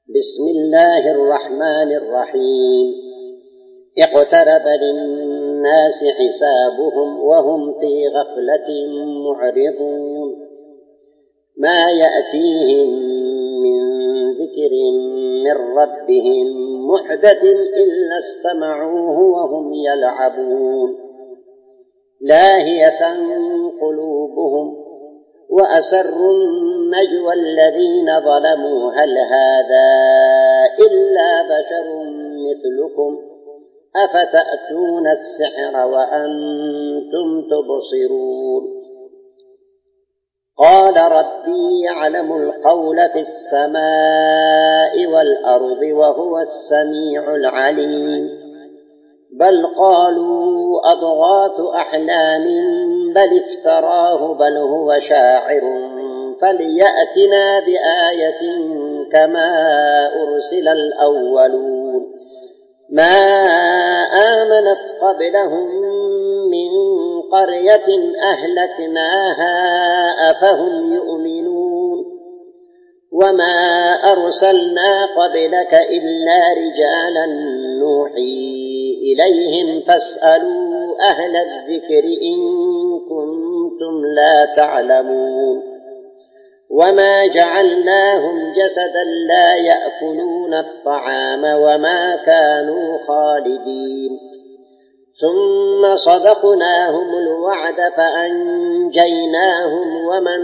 بسم الله الرحمن الرحيم. اقترب للناس حسابهم وهم في غفلة معرضون. ما يأتيهم من ذكر من ربهم محدث إلا استمعوه وهم يلعبون. لاهية قلوبهم وأسروا النجوى الذين ظلموا هل هذا إلا بشر مثلكم أفتأتون السحر وأنتم تبصرون. قال ربي يعلم القول في السماء والأرض وهو السميع العليم. بل قالوا أضغاث أحلام بل افتراه بل هو شاعر فليأتنا بآية كما أرسل الأولون. ما آمنت قبلهم من قرية أهلكناها أفهم يؤمنون. وما أرسلنا قبلك إلا رجالا نوحي إليهم فاسألوا أهل الذكر إن كنتم لا تعلمون. وما جعلناهم جسدا لا يأكلون الطعام وما كانوا خالدين. ثم صدقناهم الوعد فأنجيناهم ومن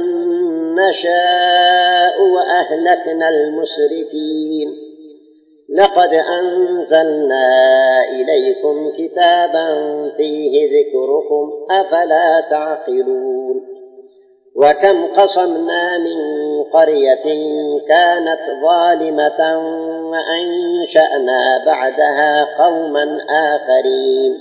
نشاء وأهلكنا المسرفين. لقد أنزلنا إليكم كتابا فيه ذكركم أفلا تعقلون. وكم قصمنا من قرية كانت ظالمة وأنشأنا بعدها قوما آخرين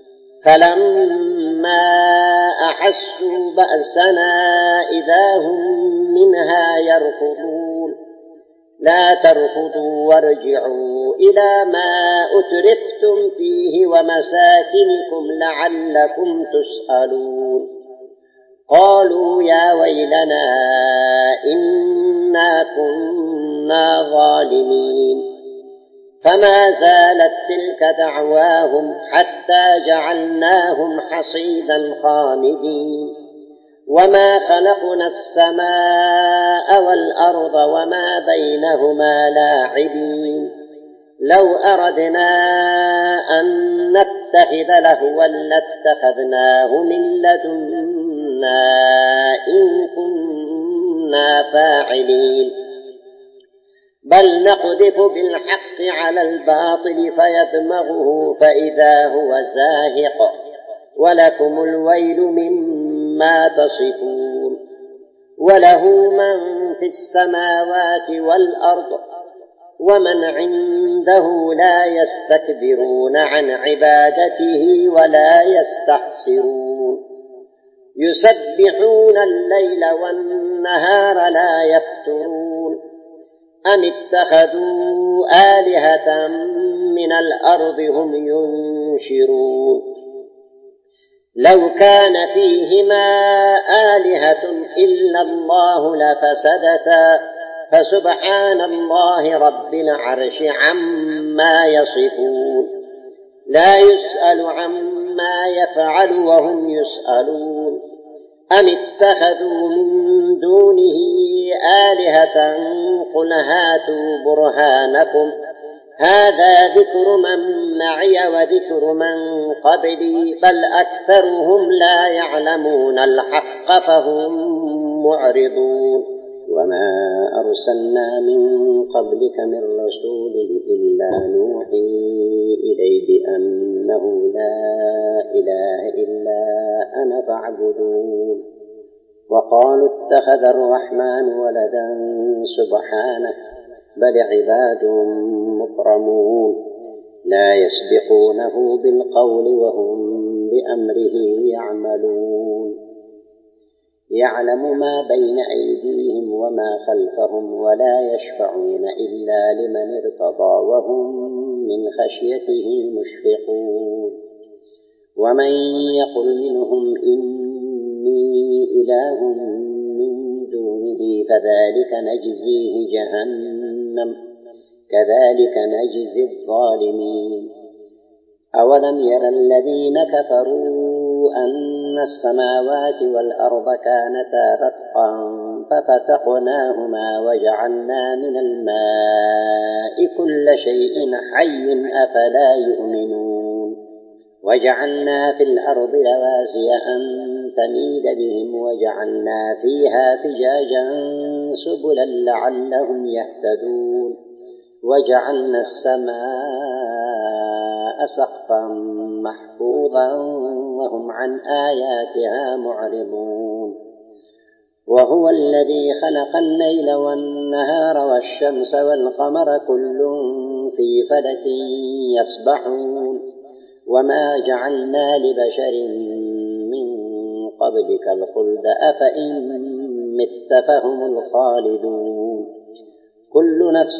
فلما أحسوا بأسنا إذا هم منها يركضون. لا تركضوا وارجعوا إلى ما أترفتم فيه ومساكنكم لعلكم تسألون. قالوا يا ويلنا إنا كنا ظالمين. فما زالت تلك دعواهم حتى جعلناهم حصيدا خامدين. وما خلقنا السماء والأرض وما بينهما لاعبين. لو أردنا أن نتخذ لهوا لاتخذناه من لدنا إن كنا فاعلين. بل نقذف بالحق على الباطل فيدمغه فإذا هو زاهق ولكم الويل مما تصفون. وله من في السماوات والأرض ومن عنده لا يستكبرون عن عبادته ولا يستحسرون. يسبحون الليل والنهار لا يفترون. أم اتخذوا آلهة من الأرض هم ينشرون. لو كان فيهما آلهة إلا الله لفسدتا فسبحان الله رب العرش عما يصفون. لا يسأل عما يفعل وهم يسألون. أم اتخذوا من دونه آلهة قل هاتوا برهانكم هذا ذكر من معي وذكر من قبلي بل أكثرهم لا يعلمون الحق فهم معرضون. وما أرسلنا من قبلك من رسول إلا نوحي إليه أنه لا إله إلا أنا فاعبدون. وقالوا اتخذ الرحمن ولدا سبحانه بل عباد مكرمون لا يسبقونه بالقول وهم بأمره يعملون. يعلم ما بين أيديهم وما خلفهم ولا يشفعون إلا لمن ارتضى وهم من خشيته مشفقون. ومن يقل منهم إني إله من دونه فذلك نجزيه جهنم كذلك نجزي الظالمين. أولم ير الذين كفروا أن السماوات والأرض كانتا رتقا ففتقناهما وجعلنا من الماء كل شيء حي أفلا يؤمنون. وجعلنا في الأرض رواسي أن تميد بهم وجعلنا فيها فجاجا سبلا لعلهم يهتدون. وجعلنا السماء سقفا محفوظا وهم عن آياتها معرضون. وهو الذي خلق الليل والنهار والشمس والقمر كل في فلك يسبحون. وما جعلنا لبشر من قبلك الخلد أفإن مت فهم الخالدون. كل نفس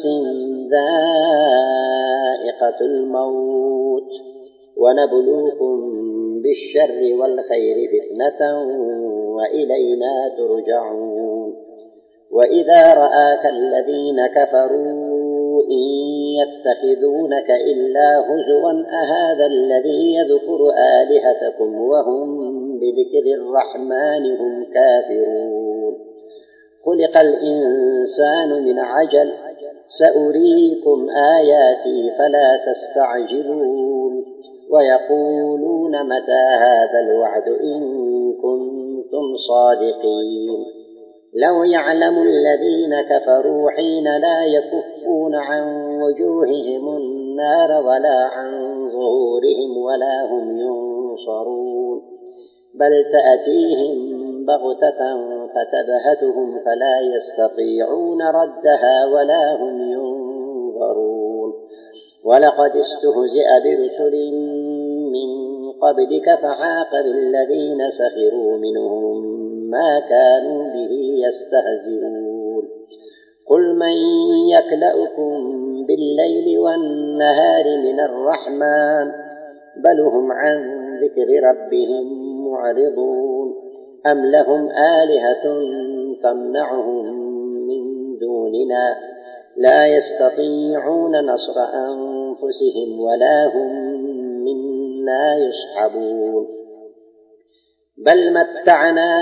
ذائقة الموت ونبلوكم بالشر والخير فتنة وإلينا ترجعون. وإذا رآك الذين كفروا إن يتخذونك إلا هزوا أهذا الذي يذكر آلهتكم وهم بذكر الرحمن هم كافرون. خلق الإنسان من عجل سأريكم آياتي فلا تستعجلون. ويقولون متى هذا الوعد إن كنتم صادقين. لو يعلم الذين كفروا حين لا يكفون عن وجوههم النار ولا عن ظهورهم ولا هم ينصرون. بل تأتيهم بغتة فتبهتهم فلا يستطيعون ردها ولا هم ينظرون. ولقد استهزئ برسل من قبلك فحاق بالذين سخروا منهم ما كانوا به يستهزئون. قل من يكلؤكم بالليل والنهار من الرحمن بل هم عن ذكر ربهم معرضون. أم لهم آلهة تمنعهم من دوننا لا يستطيعون نصر أنفسهم ولا هم منا يصحبون. بل متعنا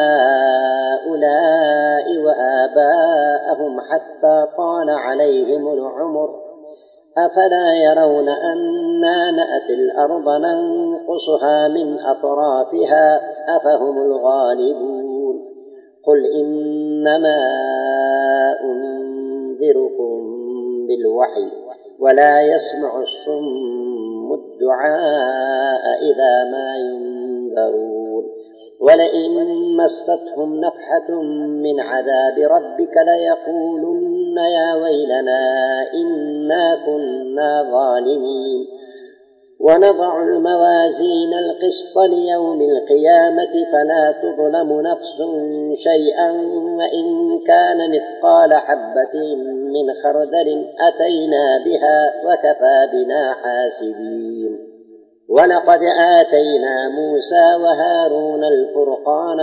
هؤلاء وآباءهم حتى طال عليهم العمر أفلا يرون أنا نأتي الأرض ننقصها من أطرافها أفهم الغالبون. قل إنما أنذركم بالوحي ولا يسمع الصم الدعاء إذا ما ينذرون. ولئن مستهم نفحة من عذاب ربك ليقولن يا ويلنا إنا كنا ظالمين. ونضع الموازين القسط ليوم القيامة فلا تظلم نفس شيئا وإن كان مثقال حبة من خردل أتينا بها وكفى بنا حاسبين. ولقد آتينا موسى وهارون الفرقان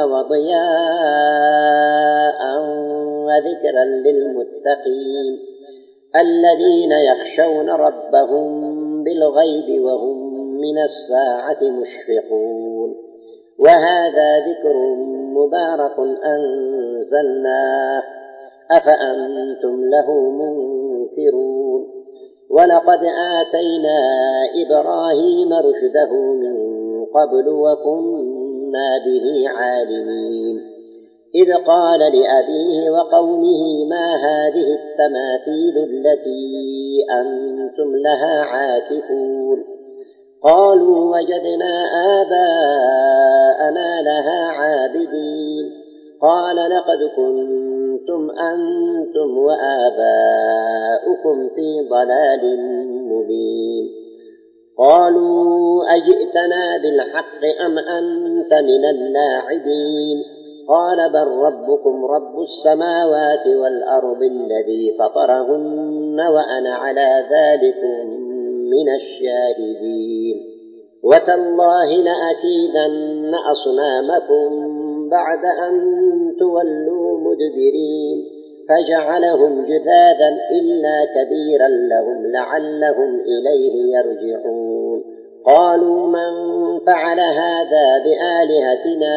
وضياء وذكرا للمتقين الذين يخشون ربهم بالغيب وهم من الساعة مشفقون. وهذا ذكر مبارك أنزلناه أفأنتم له منكرون. ولقد آتينا إبراهيم رشده من قبل وكنا به عالمين. إذ قال لأبيه وقومه ما هذه التماثيل التي أنتم لها عاكفون. قالوا وجدنا آباءنا لها عابدين. قال لقد كنتم أنتم وآباؤكم في ضلال مبين. قالوا أجئتنا بالحق أم أنت من اللاعبين. قال بل ربكم رب السماوات والأرض الذي فطرهن وأنا على ذلكم من الشاهدين. وتالله لأكيدن أصنامكم بعد أن تولوا مدبرين. فجعلهم جذاذا إلا كبيرا لهم لعلهم إليه يرجعون قالوا من فعل هذا بآلهتنا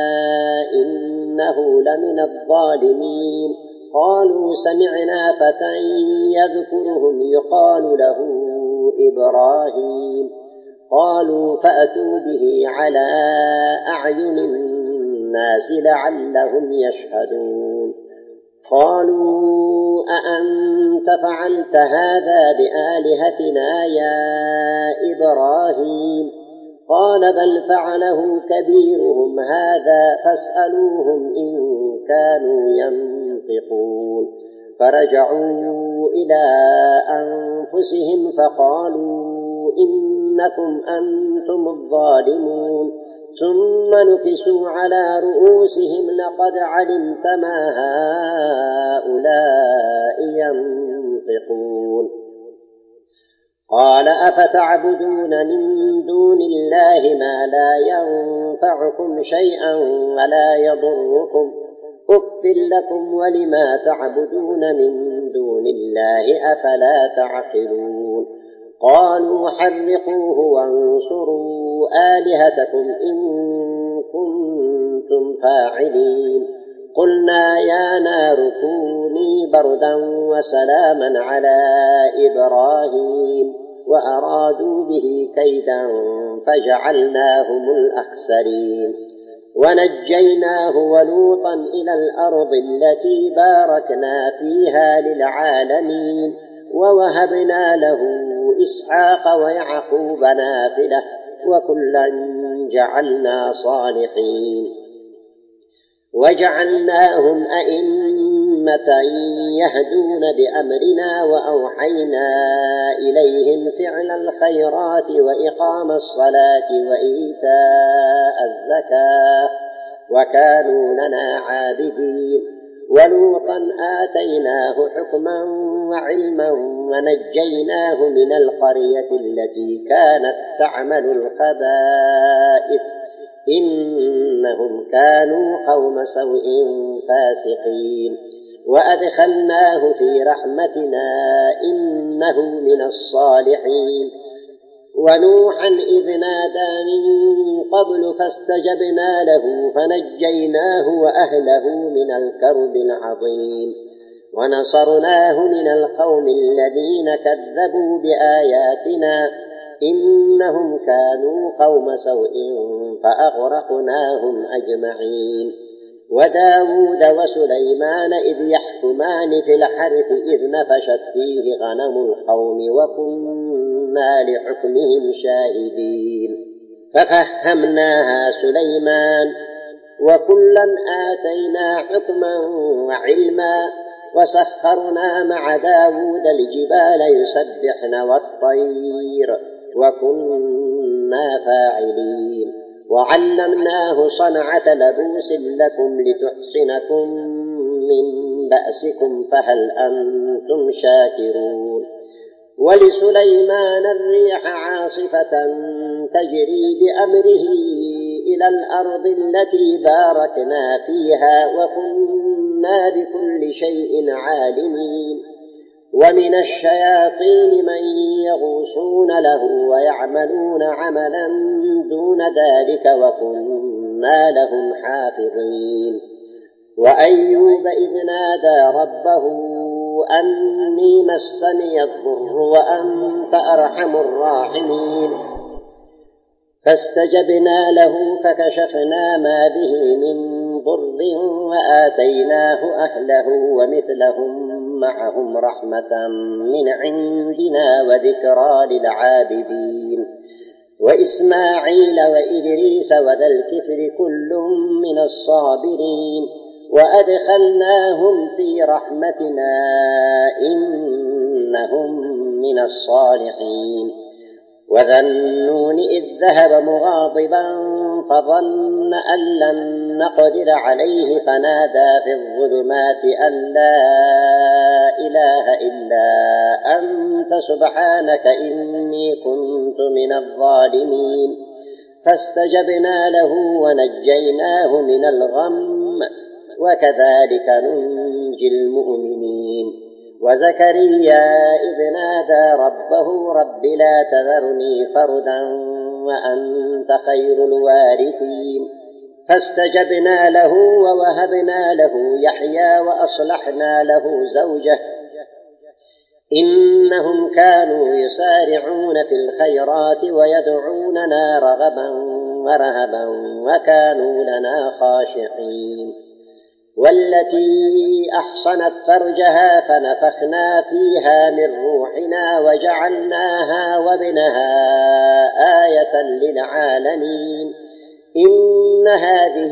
إنه لمن الظالمين قالوا سمعنا فتى يذكرهم يقال له إبراهيم قالوا فأتوا به على أعين الناس لعلهم يشهدون قالوا أأنت فعلت هذا بآلهتنا يا إبراهيم قال بل فعله كبيرهم هذا فاسألوهم إن كانوا ينطقون فرجعوا إلى أنفسهم فقالوا إنكم أنتم الظالمون ثم نكسوا على رؤوسهم لقد علمت ما هؤلاء ينطقون قال أفتعبدون من دون الله ما لا ينفعكم شيئا ولا يضركم أف لكم ولما تعبدون من دون الله أفلا تعقلون قالوا حرقوه وانصروا آلهتكم إن كنتم فاعلين قلنا يا نار كوني بردا وسلاما على إبراهيم وأرادوا به كيدا فجعلناهم الأخسرين ونجيناه ولوطا إلى الأرض التي باركنا فيها للعالمين ووهبنا له إسحاق ويعقوب نافلة وكلا جعلنا صالحين وجعلناهم أئمة يهدون بأمرنا وأوحينا إليهم فعل الخيرات وإقام الصلاة وإيتاء الزكاة وكانوا لنا عابدين ولوطا آتيناه حكما وعلما ونجيناه من القرية التي كانت تعمل الخبائث إنهم كانوا قوم سوء فاسقين وأدخلناه في رحمتنا إنه من الصالحين ونوحا إذ نادى من قبل فاستجبنا له فنجيناه وأهله من الكرب العظيم ونصرناه من القوم الذين كذبوا بآياتنا إنهم كانوا قوم سوء فأغرقناهم أجمعين وداود وسليمان إذ يحكمان في الحرث إذ نفشت فيه غنم القوم وكنا لحكمهم شاهدين ففهمناها سليمان وكلا آتينا حكما وعلما وسخرنا مع داود الجبال يسبحن والطير وكنا فاعلين وعلمناه صنعة لبوس لكم لتحصنكم من بأسكم فهل أنتم شاكرون ولسليمان الريح عاصفة تجري بأمره إلى الأرض التي باركنا فيها وكنا بكل شيء عالمين ومن الشياطين من يغوصون له ويعملون عملا دون ذلك وكنا لهم حافظين وأيوب إذ نادى ربه أني مسني الضر وأنت أرحم الراحمين فاستجبنا له فكشفنا ما به من ضر وآتيناه أهله ومثلهم معهم رحمة من عندنا وذكرى للعابدين وإسماعيل وإدريس وذا الكفل كل من الصابرين وأدخلناهم في رحمتنا إنهم من الصالحين وذا النون إذ ذهب مغاضبا فظن أن لن نقدر عليه فنادى في الظلمات أن لا إله إلا أنت سبحانك إني كنت من الظالمين فاستجبنا له ونجيناه من الغم وكذلك ننجي المؤمنين. وزكريا إذ نادى ربه رب لا تذرني فردا وأنت خير الوارثين فاستجبنا له ووهبنا له يحيى وأصلحنا له زوجه إنهم كانوا يسارعون في الخيرات ويدعوننا رغبا ورهبا وكانوا لنا خاشعين. والتي أحصنت فرجها فنفخنا فيها من روحنا وجعلناها وابنها آية للعالمين. إن هذه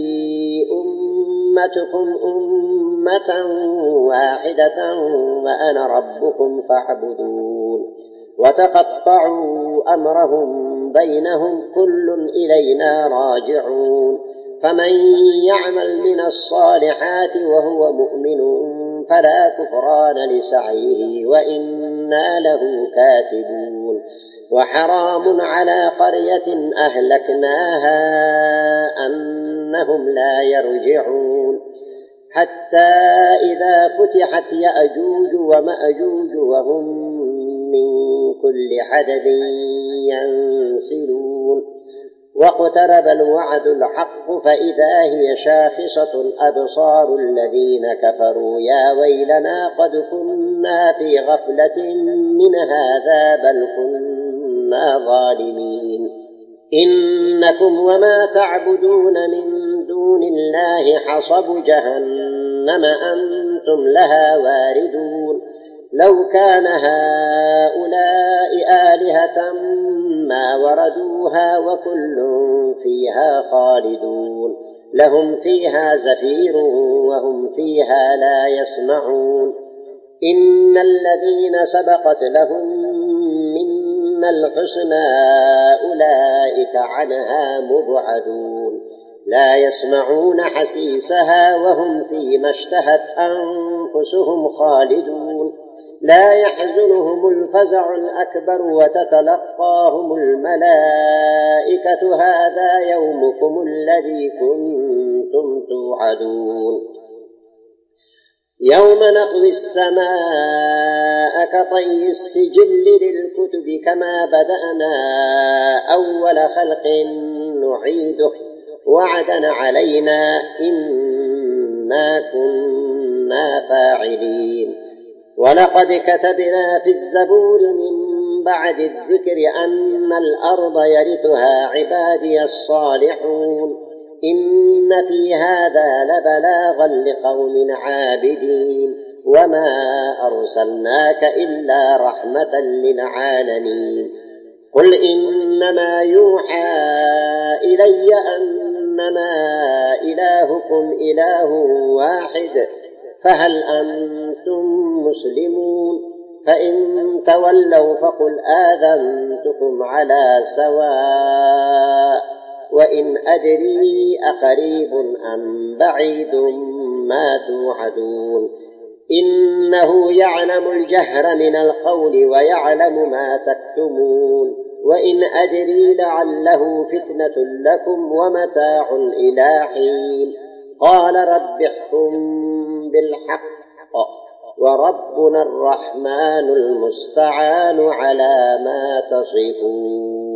أمتكم أمة واحدة وأنا ربكم فاعبدون. وتقطعوا أمرهم بينهم كل إلينا راجعون. فمن يعمل من الصالحات وهو مؤمن فلا كفران لسعيه وإنا له كاتبون. وحرام على قرية أهلكناها أنهم لا يرجعون حتى إذا فتحت يأجوج ومأجوج وهم من كل حدب ينسلون. واقترب الوعد الحق فإذا هي شاخصة أبصار الذين كفروا يا ويلنا قد كنا في غفلة من هذا بل كنا ظالمين. إنكم وما تعبدون من دون الله حصب جهنم أنتم لها واردون. لو كان هؤلاء آلهة ما وردوها وكل فيها خالدون لهم فيها زفير وهم فيها لا يسمعون. إن الذين سبقت لهم منا الحسنى أولئك عنها مبعدون لا يسمعون حسيسها وهم فيما اشتهت أنفسهم خالدون. لا يحزنهم الفزع الأكبر وتتلقاهم الملائكة هذا يومكم الذي كنتم توعدون. يوم نطوي السماء كطي السجل للكتب كما بدأنا أول خلق نعيده وعدا علينا إنا كنا فاعلين. ولقد كتبنا في الزبور من بعد الذكر أن الأرض يرثها عبادي الصالحون إن في هذا لبلاغا لقوم عابدين وما أرسلناك إلا رحمة للعالمين. قل إنما يوحى إلي أنما إلهكم إله واحد فهل أنتم مسلمون؟ فإن تولوا فقل آذنتكم على سواء وإن أدري أقريب أم بعيد ما توعدون. إنه يعلم الجهر من القول ويعلم ما تكتمون. وإن أدري لعله فتنة لكم ومتاع إلى حين. قال رب احكم بالحق وربنا الرحمن المستعان على ما تصفون.